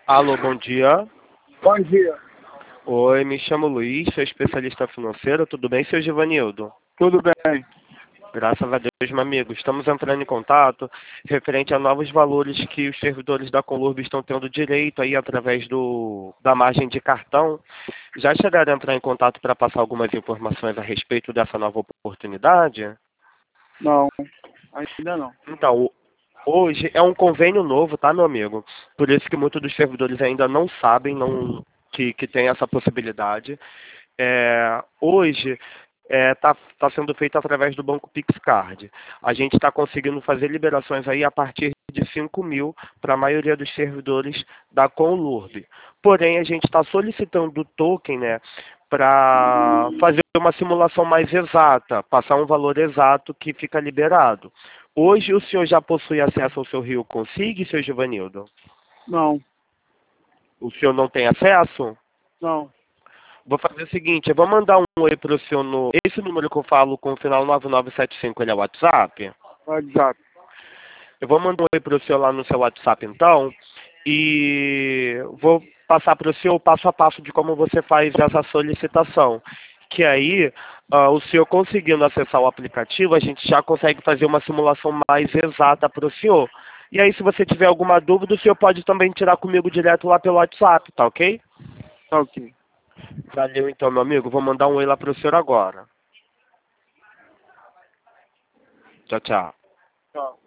Alô, bom dia. Bom dia. Oi, me chamo Luiz, sou especialista financeiro. Tudo bem, seu Givanildo? Tudo bem? Graças a Deus, meu amigo. Estamos entrando em contato referente a novos valores que os servidores da Conlurb estão tendo direito aí através da margem de cartão. Já chegaram a entrar em contato para passar algumas informações a respeito dessa nova oportunidade? Não, ainda não. Então, hoje é um convênio novo, tá, meu amigo? Por isso que muitos dos servidores ainda não sabem que tem essa possibilidade. Hoje está sendo feito através do Banco PixCard. A gente está conseguindo fazer liberações aí a partir de 5 mil para a maioria dos servidores da Conlurb. Porém, a gente está solicitando o token, né, para fazer uma simulação mais exata, passar um valor exato que fica liberado. Hoje o senhor já possui acesso ao seu Rio Consig, seu Givanildo? Não, O senhor não tem acesso? não. Vou fazer o seguinte, eu vou mandar um oi pro senhor no... Esse número que eu falo com o final 9975, ele é o WhatsApp? WhatsApp. Eu vou mandar um oi pro senhor lá no seu WhatsApp então, e vou passar para o senhor o passo a passo de como você faz essa solicitação. Que aí, o senhor conseguindo acessar o aplicativo, a gente já consegue fazer uma simulação mais exata para o senhor. E aí, se você tiver alguma dúvida, o senhor pode também tirar comigo direto lá pelo WhatsApp, tá ok? Tá ok. Valeu então, meu amigo. Vou mandar um oi lá pro senhor agora. Tchau, tchau. Tchau.